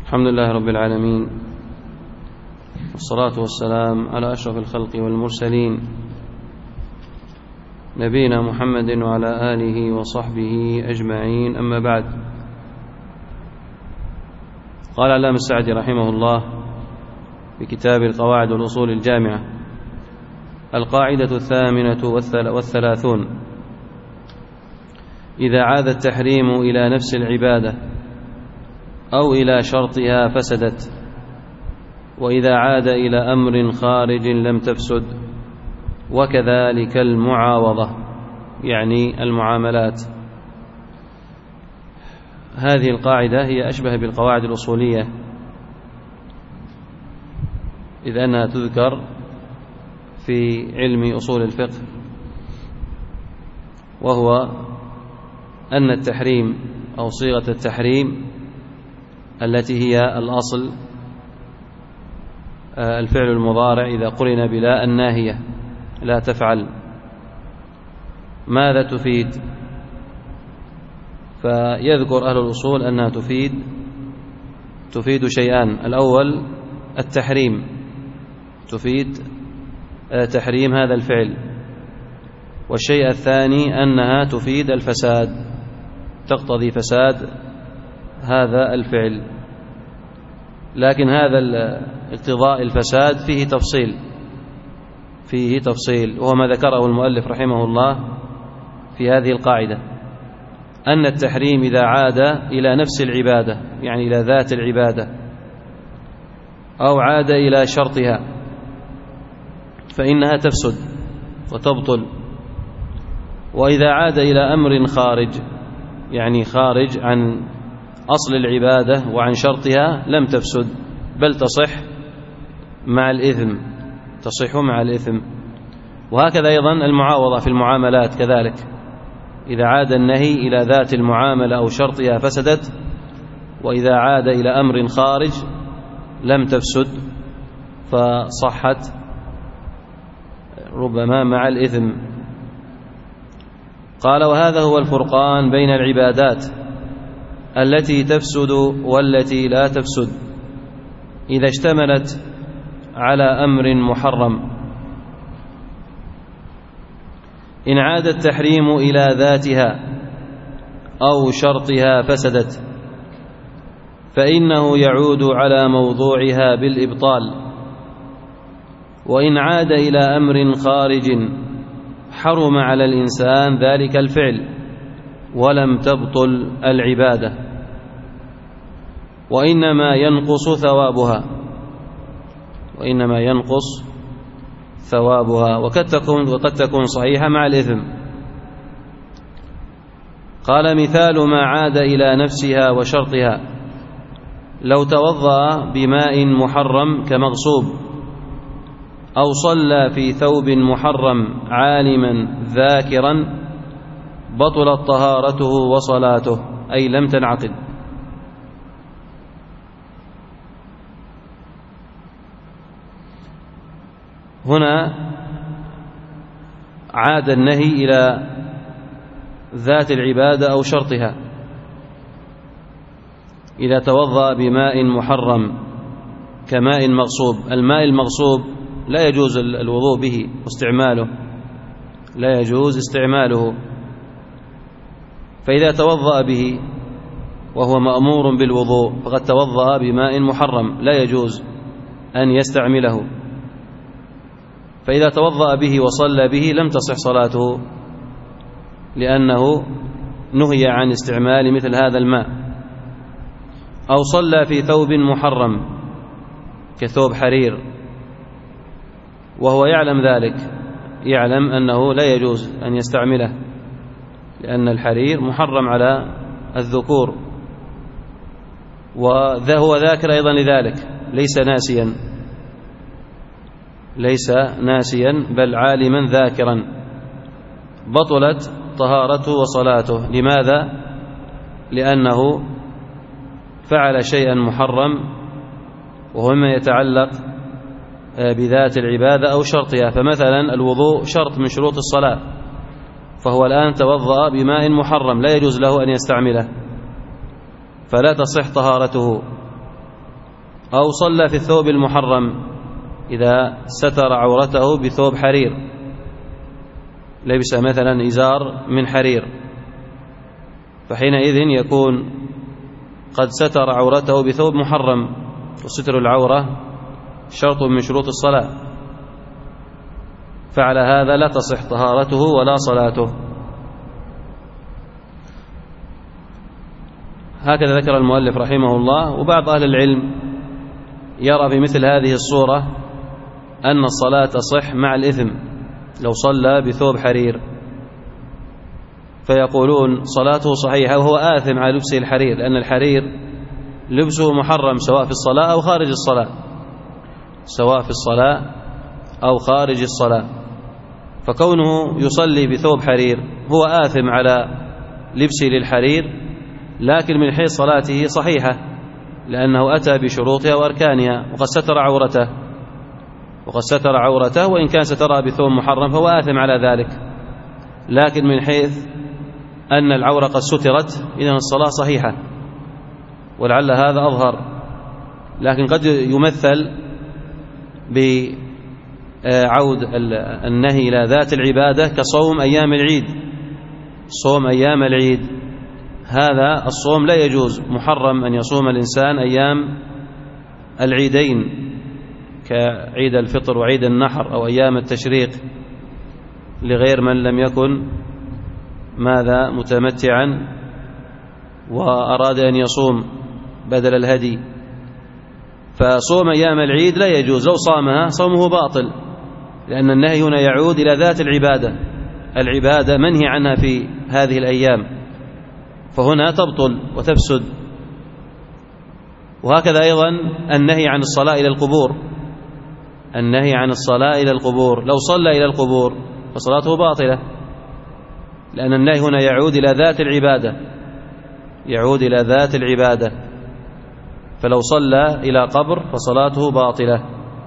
الحمد لله رب العالمين، والصلاة والسلام على أشرف الخلق والمرسلين، نبينا محمد وعلى آله وصحبه أجمعين. أما بعد، قال علامة السعدي رحمه الله بكتاب القواعد والأصول الجامعة: القاعدة 38: إذا عاد التحريم إلى نفس العبادة أو إلى شرطها فسدت، وإذا عاد إلى أمر خارج لم تفسد، وكذلك المعاوضة، يعني المعاملات. هذه القاعدة هي أشبه بالقواعد الأصولية، إذ أنها تذكر في علم أصول الفقه، وهو أن التحريم أو صيغة التحريم التي هي الأصل الفعل المضارع إذا قرن بلا الناهية، لا تفعل، ماذا تفيد؟ فيذكر أهل الأصول أنها تفيد شيئان: الأول التحريم، تفيد تحريم هذا الفعل، والشيء الثاني أنها تفيد الفساد، تقتضي فساد هذا الفعل. لكن هذا اقتضاء الفساد فيه تفصيل، وهو ما ذكره المؤلف رحمه الله في هذه القاعدة: أن التحريم إذا عاد إلى نفس العبادة، يعني إلى ذات العبادة، أو عاد إلى شرطها، فإنها تفسد وتبطل. وإذا عاد إلى أمر خارج، يعني خارج عن أصل العبادة وعن شرطها، لم تفسد، بل تصح مع الإثم. وهكذا أيضا المعاوضة في المعاملات كذلك، إذا عاد النهي إلى ذات المعاملة أو شرطها فسدت، وإذا عاد إلى أمر خارج لم تفسد فصحت، ربما مع الإثم. قال: وهذا هو الفرقان بين العبادات التي تفسد والتي لا تفسد إذا اشتملت على أمر محرم. إن عاد التحريم إلى ذاتها أو شرطها فسدت، فإنه يعود على موضوعها بالإبطال. وإن عاد إلى أمر خارج حرم على الإنسان ذلك الفعل ولم تبطل العبادة، وإنما ينقص ثوابها، وقد تكون صحيحة مع الإثم. قال: مثال ما عاد إلى نفسها وشرطها: لو توضأ بماء محرم كمغصوب، أو صلى في ثوب محرم عالما ذاكرا، بطلت طهارته وصلاته، أي لم تنعقد. هنا عاد النهي إلى ذات العبادة أو شرطها. إذا توضأ بماء محرم كماء مغصوب، الماء المغصوب لا يجوز الوضوء به واستعماله، لا يجوز استعماله، فإذا توضأ به وهو مأمور بالوضوء فقد توضأ بماء محرم لا يجوز أن يستعمله، فإذا توضأ به وصلى به لم تصح صلاته، لأنه نهي عن استعمال مثل هذا الماء. أو صلى في ثوب محرم كثوب حرير وهو يعلم ذلك، يعلم أنه لا يجوز أن يستعمله، لأن الحرير محرم على الذكور، وهو ذاكر أيضا لذلك، ليس ناسيا بل عالما ذاكرا، بطلت طهارته وصلاته. لماذا؟ لأنه فعل شيئا محرم، وهو مما يتعلق بذات العبادة أو شرطها. فمثلا الوضوء شرط من شروط الصلاة، فهو الآن توضأ بماء محرم لا يجوز له أن يستعمله، فلا تصح طهارته. أو صلى في الثوب المحرم إذا ستر عورته بثوب حرير، لبس مثلا إزار من حرير، فحينئذ يكون قد ستر عورته بثوب محرم، وستر العورة شرط من شروط الصلاة، فعلى هذا لا تصح طهارته ولا صلاته. هكذا ذكر المؤلف رحمه الله. وبعض أهل العلم يرى في مثل هذه الصورة أن الصلاة تصح مع الإثم لو صلى بثوب حرير، فيقولون صلاته صحيحة وهو آثم على لبسه الحرير، لأن الحرير لبسه محرم سواء في الصلاة أو خارج الصلاة، سواء في الصلاة أو خارج الصلاة، فكونه يصلي بثوب حرير هو آثم على لبسه للحرير، لكن من حيث صلاته صحيحة لأنه أتى بشروطها وأركانها، وقد ستر عورته وإن كان سترها بثوب محرم فهو آثم على ذلك، لكن من حيث أن العورة قد سترت إذن الصلاة صحيحة، ولعل هذا أظهر. لكن قد يمثل بعود النهي إلى ذات العبادة كصوم أيام العيد. صوم أيام العيد هذا الصوم لا يجوز، محرم أن يصوم الإنسان أيام العيدين كعيد الفطر وعيد النحر أو أيام التشريق لغير من لم يكن ماذا متمتعا وأراد أن يصوم بدل الهدي. فصوم أيام العيد لا يجوز، لو صامها صومه باطل، لأن النهي هنا يعود إلى ذات العبادة، العبادة منهي عنها في هذه الأيام، فهنا تبطل وتفسد. وهكذا أيضا النهي عن الصلاة إلى القبور، النهي عن الصلاة إلى القبور، لو صلى إلى القبور فصلاته باطلة، لأن النهي هنا يعود إلى ذات العبادة، يعود إلى ذات العبادة، فلو صلى إلى قبر فصلاته باطلة.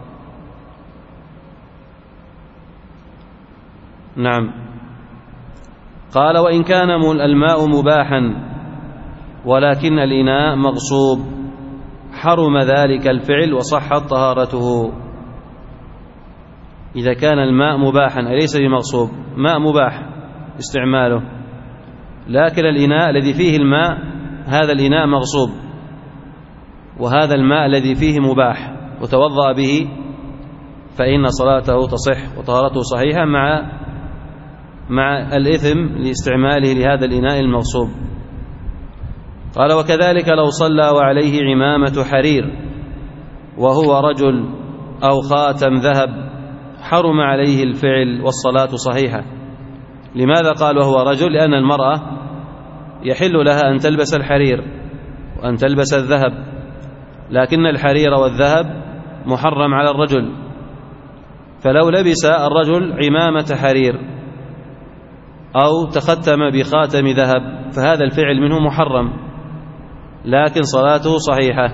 نعم. قال: وإن كان الماء مباحا ولكن الإناء مغصوب حرم ذلك الفعل وصحت طهارته. إذا كان الماء مباحا أليس بمغصوب، ماء مباح استعماله، لكن الإناء الذي فيه الماء هذا الإناء مغصوب، وهذا الماء الذي فيه مباح وتوضأ به، فإن صلاته تصح وطهارته صحيحة مع الإثم لاستعماله لهذا الإناء المغصوب. قال: وكذلك لو صلى وعليه عمامة حرير وهو رجل أو خاتم ذهب حرم عليه الفعل والصلاة صحيحة. لماذا قال وهو رجل؟ لأن المرأة يحل لها أن تلبس الحرير وأن تلبس الذهب، لكن الحرير والذهب محرم على الرجل، فلو لبس الرجل عمامة حرير أو تختم بخاتم ذهب فهذا الفعل منه محرم، لكن صلاته صحيحة.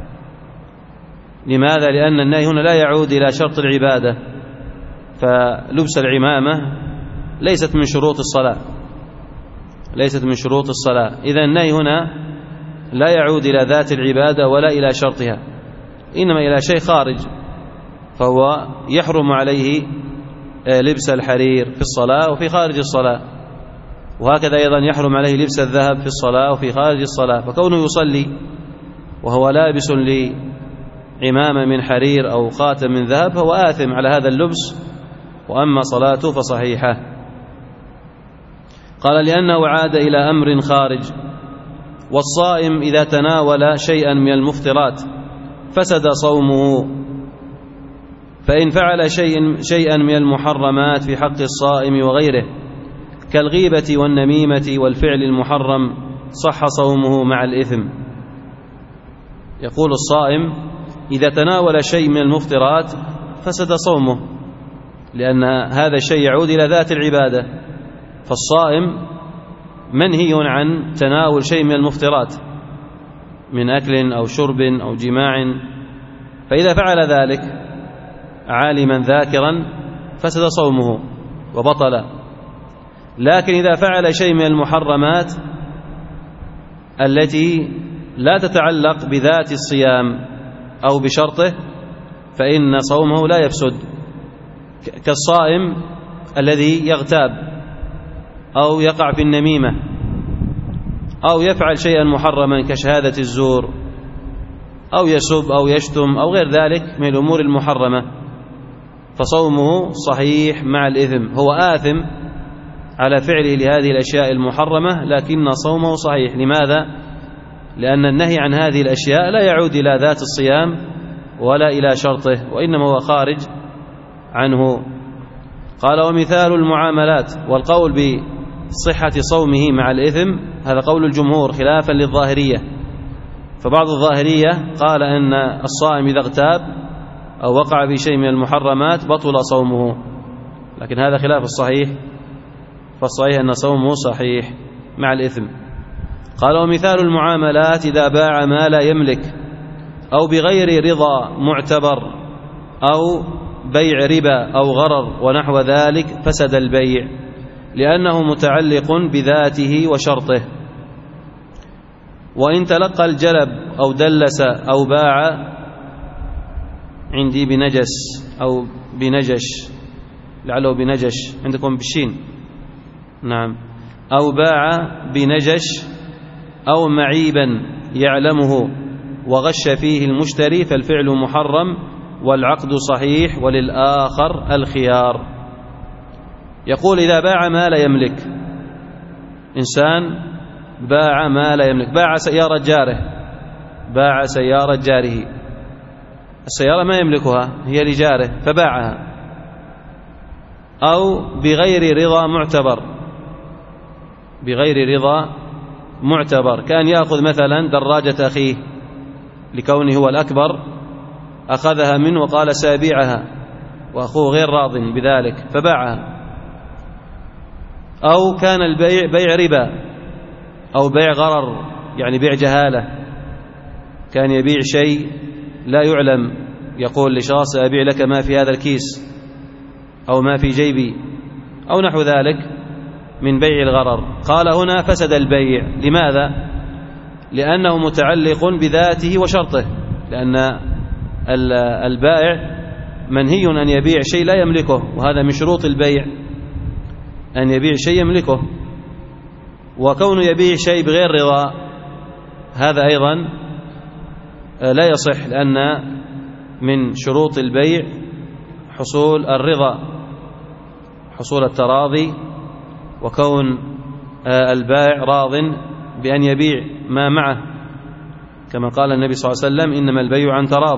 لماذا؟ لأن النهي هنا لا يعود إلى شرط العبادة، فلبس العمامة ليست من شروط الصلاة، ليست من شروط الصلاة، إذا النهي هنا لا يعود إلى ذات العبادة ولا إلى شرطها، إنما إلى شيء خارج، فهو يحرم عليه لبس الحرير في الصلاة وفي خارج الصلاة، وهكذا أيضا يحرم عليه لبس الذهب في الصلاة وفي خارج الصلاة. فكونه يصلي وهو لابس لعمامة من حرير أو خاتم من ذهب هو آثم على هذا اللبس، وأما صلاته فصحيحة. قال: لأنه عاد إلى أمر خارج. والصائم إذا تناول شيئا من المفطرات فسد صومه، فإن فعل شيئا من المحرمات في حق الصائم وغيره كالغيبة والنميمة والفعل المحرم صح صومه مع الإثم. يقول: الصائم إذا تناول شيء من المفطرات فسد صومه، لأن هذا الشيء يعود إلى ذات العبادة، فالصائم منهي عن تناول شيء من المفطرات من أكل أو شرب أو جماع، فإذا فعل ذلك عالما ذاكرا فسد صومه وبطل. لكن إذا فعل شيء من المحرمات التي لا تتعلق بذات الصيام أو بشرطه فإن صومه لا يفسد، كالصائم الذي يغتاب أو يقع في النميمة أو يفعل شيئا محرما كشهادة الزور أو يسب أو يشتم أو غير ذلك من الأمور المحرمة، فصومه صحيح مع الإثم، هو آثم على فعله لهذه الأشياء المحرمة لكن صومه صحيح. لماذا؟ لأن النهي عن هذه الأشياء لا يعود إلى ذات الصيام ولا إلى شرطه، وإنما هو خارج عنه. قال ومثال المعاملات، والقول بصحة صومه مع الإثم هذا قول الجمهور خلافا للظاهرية، فبعض الظاهرية قال أن الصائم إذا اغتاب أو وقع في شيء من المحرمات بطل صومه، لكن هذا خلاف الصحيح، فالصحيح أن صومه صحيح مع الإثم. قال ومثال المعاملات إذا باع ما لا يملك أو بغير رضا معتبر أو بيع ربا أو غرر ونحو ذلك فسد البيع لأنه متعلق بذاته وشرطه. وإن تلقى الجلب أو دلس أو باع، عندي بنجس أو بنجش، لعله بنجش، عندكم بالشين، نعم، أو باع بنجش أو معيبا يعلمه وغش فيه المشتري فالفعل محرم والعقد صحيح وللآخر الخيار. يقول إذا باع ما لا يملك، إنسان باع ما لا يملك، باع سيارة جاره، باع سيارة جاره، السيارة ما يملكها هي لجاره فباعها، أو بغير رضا معتبر، بغير رضا معتبر، كان يأخذ مثلا دراجة أخيه لكونه هو الأكبر، أخذها منه وقال سابيعها وأخوه غير راض بذلك فباعها. أو كان البيع بيع ربا أو بيع غرر، يعني بيع جهالة، كان يبيع شيء لا يعلم، يقول لشخص أبيع لك ما في هذا الكيس أو ما في جيبي أو نحو ذلك من بيع الغرر. قال هنا فسد البيع. لماذا؟ لأنه متعلق بذاته وشرطه، لأن البائع منهي أن يبيع شيء لا يملكه، وهذا من شروط البيع أن يبيع شيء يملكه، وكونه يبيع شيء بغير رضا هذا أيضا لا يصح، لأن من شروط البيع حصول الرضا، حصول التراضي، وكون البائع راض بأن يبيع ما معه، كما قال النبي صلى الله عليه وسلم إنما البيع عن تراض.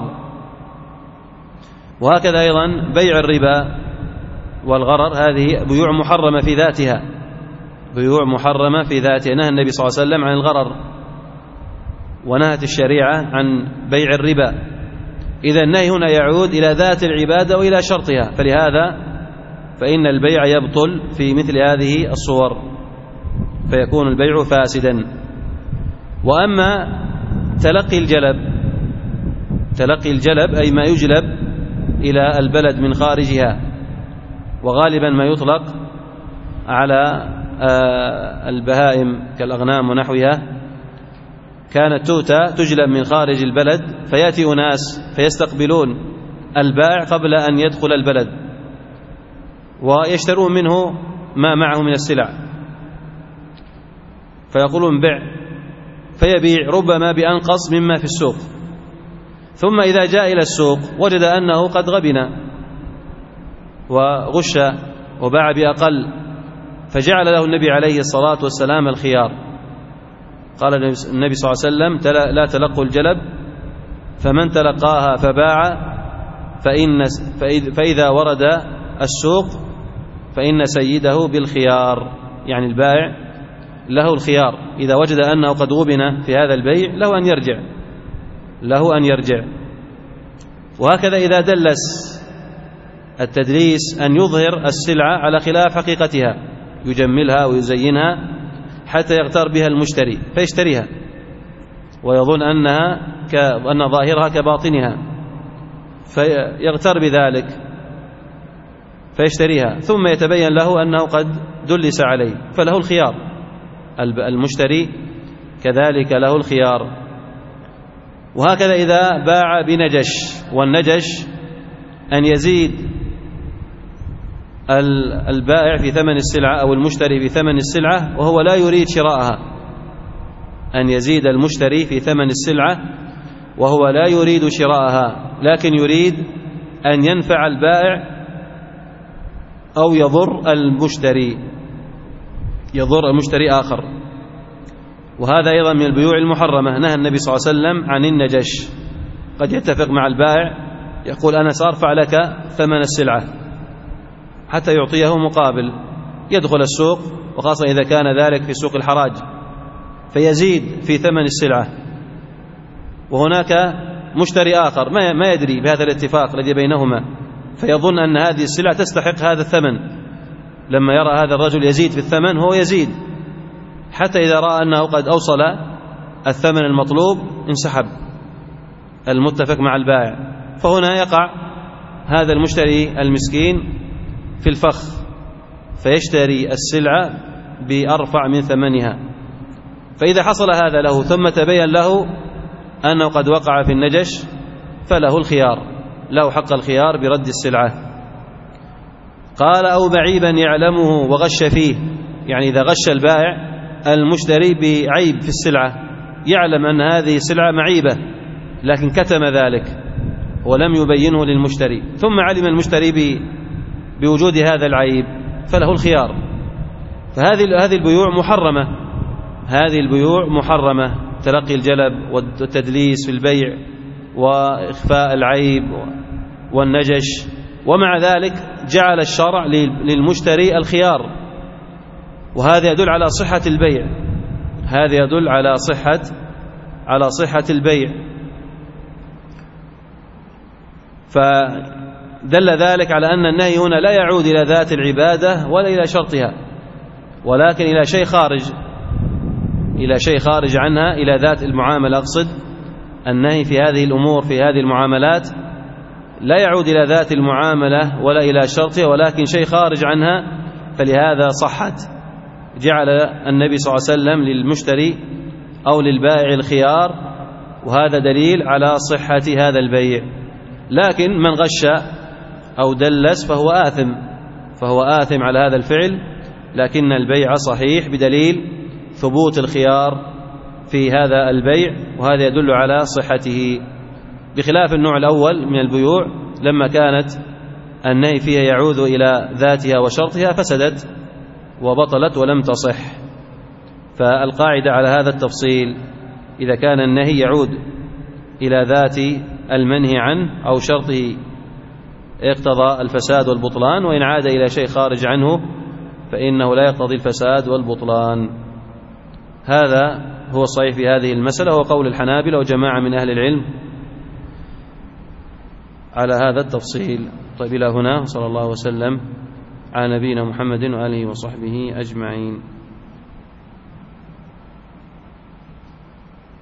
وهكذا أيضا بيع الربا والغرر، هذه بيوع محرمة في ذاتها، بيوع محرمة في ذاتها، نهى النبي صلى الله عليه وسلم عن الغرر ونهت الشريعة عن بيع الربا. إذا النهي هنا يعود إلى ذات العبادة وإلى شرطها، فلهذا فإن البيع يبطل في مثل هذه الصور، فيكون البيع فاسدا. وأما تلقي الجلب، تلقي الجلب أي ما يجلب إلى البلد من خارجها، وغالبا ما يطلق على البهائم كالأغنام ونحوها، كانت تؤتى تجلب من خارج البلد، فيأتي أناس فيستقبلون البائع قبل أن يدخل البلد ويشترون منه ما معه من السلع، فيقولون بع، فيبيع ربما بأنقص مما في السوق، ثم إذا جاء إلى السوق وجد أنه قد غبن وغش وباع بأقل، فجعل له النبي عليه الصلاة والسلام الخيار. قال النبي صلى الله عليه وسلم لا تلقوا الجلب، فمن تلقاها فباع فإذا ورد السوق فإن سيده بالخيار، يعني البائع له الخيار، إذا وجد أنه قد غبن في هذا البيع له أن يرجع، له أن يرجع. وهكذا إذا دلس، التدليس أن يظهر السلعة على خلاف حقيقتها، يجملها ويزينها حتى يغتر بها المشتري فيشتريها ويظن أن ظاهرها كباطنها، فيغتر بذلك فيشتريها، ثم يتبين له أنه قد دلس عليه، فله الخيار، المشتري كذلك له الخيار. وهكذا إذا باع بنجش، والنجش أن يزيد البائع في ثمن السلعة أو المشتري في ثمن السلعة وهو لا يريد شراءها، أن يزيد المشتري في ثمن السلعة وهو لا يريد شراءها، لكن يريد أن ينفع البائع أو يضر المشتري آخر. وهذا أيضا من البيوع المحرمة. نهى النبي صلى الله عليه وسلم عن النجش. قد يتفق مع البائع يقول أنا سأرفع لك ثمن السلعة حتى يعطيه مقابل، يدخل السوق وخاصة إذا كان ذلك في سوق الحراج فيزيد في ثمن السلعة، وهناك مشتري آخر ما يدري بهذا الاتفاق الذي بينهما، فيظن أن هذه السلعة تستحق هذا الثمن. لما يرى هذا الرجل يزيد في الثمن هو يزيد، حتى إذا رأى أنه قد أوصل الثمن المطلوب انسحب المتفق مع البائع. فهنا يقع هذا المشتري المسكين في الفخ فيشتري السلعة بأرفع من ثمنها. فإذا حصل هذا له ثم تبين له أنه قد وقع في النجش فله الخيار، له حق الخيار برد السلعة. قال أو بعيبا يعلمه وغش فيه، يعني إذا غش البائع المشتري بعيب في السلعة، يعلم أن هذه السلعة معيبة لكن كتم ذلك ولم يبينه للمشتري، ثم علم المشتري بوجود هذا العيب فله الخيار. فهذه البيوع محرمة، هذه البيوع محرمة، تلقي الجلب والتدليس في البيع وإخفاء العيب والنجش. ومع ذلك جعل الشرع للمشتري الخيار، وهذا يدل على صحة البيع، هذا يدل على صحة البيع. فدل ذلك على أن النهي هنا لا يعود إلى ذات العبادة ولا إلى شرطها، ولكن إلى شيء خارج عنها، إلى ذات المعاملة. أقصد النهي في هذه الأمور في هذه المعاملات لا يعود إلى ذات المعاملة ولا إلى شرطها، ولكن شيء خارج عنها، فلهذا صحت. جعل النبي صلى الله عليه وسلم للمشتري أو للبائع الخيار، وهذا دليل على صحة هذا البيع. لكن من غش أو دلس فهو آثم على هذا الفعل، لكن البيع صحيح بدليل ثبوت الخيار في هذا البيع، وهذا يدل على صحته، بخلاف النوع الأول من البيوع لما كانت النهي فيها يعود إلى ذاتها وشرطها فسدت وبطلت ولم تصح. فالقاعدة على هذا التفصيل: إذا كان النهي يعود إلى ذات المنهي عنه أو شرطه اقتضى الفساد والبطلان، وإن عاد إلى شيء خارج عنه فإنه لا يقتضي الفساد والبطلان. هذا هو الصحيح في هذه المسألة، هو قول الحنابلة وجماعة من أهل العلم على هذا التفصيل. طيب، إلى هنا، صلى الله وسلم على نبينا محمد وآله وصحبه أجمعين.